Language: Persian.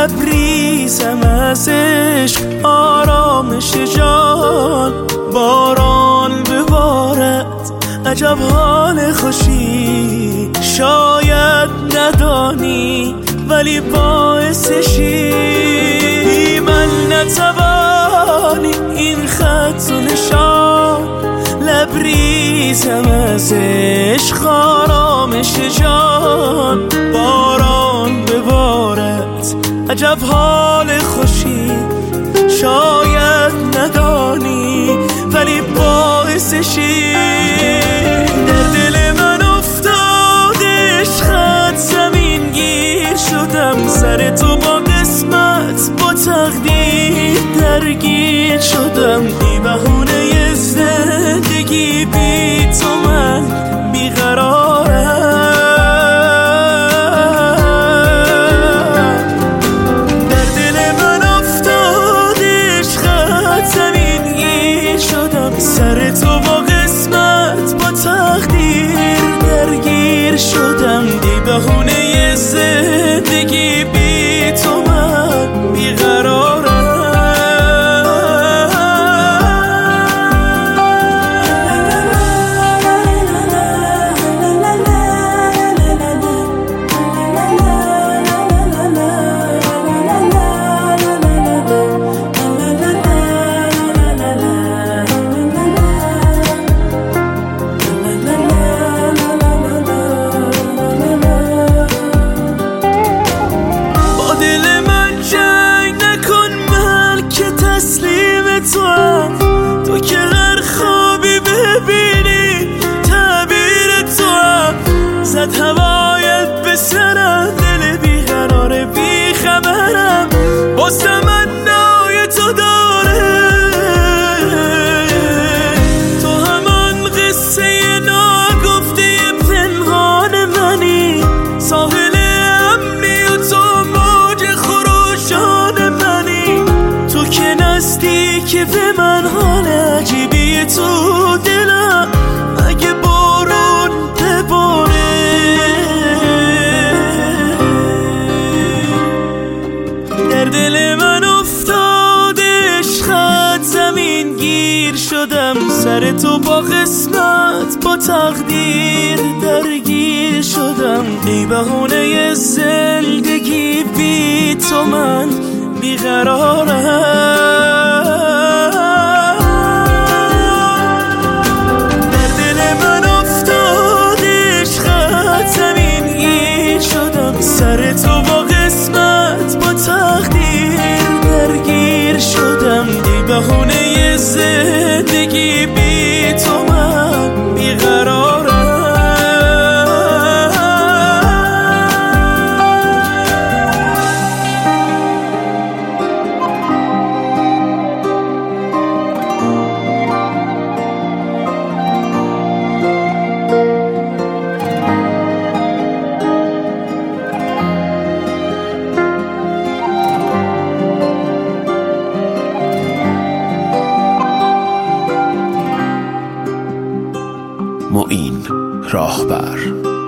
لبریزم از عشق آرامش جان. باران ببارد عجب حال خوشی، شاید ندانی ولی باعثشی. من نتوانی این خط و نشان، لبریزم از عشق آرامش جان. باران ببارد عجب حال خوشی، شاید ندانی ولی باعثشی. در دل من افتاد عشقت زمین گیر شدم، سر تو با قسمت با تقدیر درگیر شدم. بی بهونه زندگی بی تو من بیقرارم. در دل من افتاد عشقت زمین گیر شدم، سر تو با قسمت با تقدیر درگیر شدم. بی بهونه زندگی بی تو من بیقرارم. تو که هر خوابی ببینی تعبیر تو هم، زد هوایت به سرم، دل بیقرار بیخبرم باز تمنای تو داره. تو همان قصه ناگفته پنهان منی، ساحل امنی و تو موج خروشان منی. تو که نزدیکی به من، حال عجیبی تو دلم، اگه بارون بباره. در دل من افتاد عشقت زمین گیر شدم، سر تو با قسمت با تقدیر درگیر شدم. بی بهونه زندگی بی تو من بیقرارم. سر تو با قسمت با تقدیر درگیر شدم. بی بهونه زندگی بی تو من بیقرارم. معین راهبر.